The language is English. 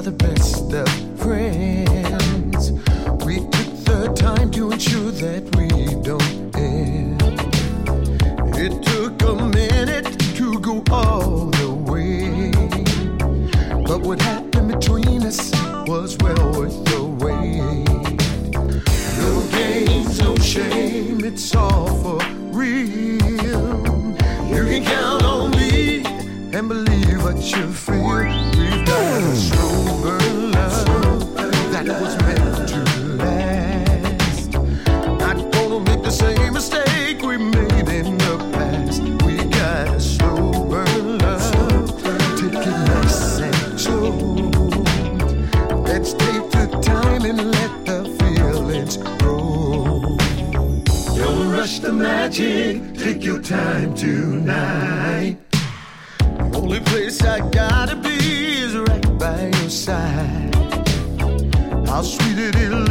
are the best of friends. We took the time to ensure that we don't end. It took a minute to go all the way, but what happened between us was well worth the wait. No games, no shame, it's all for real. You can count on me and believe what you feel. We've got a slow burn love that was meant to last. Not gonna make the same mistake we made in the past. We got a slow burn love, take it nice and slow. Let's take the time and let the feelings grow. Don't rush the magic, take your time tonight. The only place I gotta be is right by your side. How sweet it is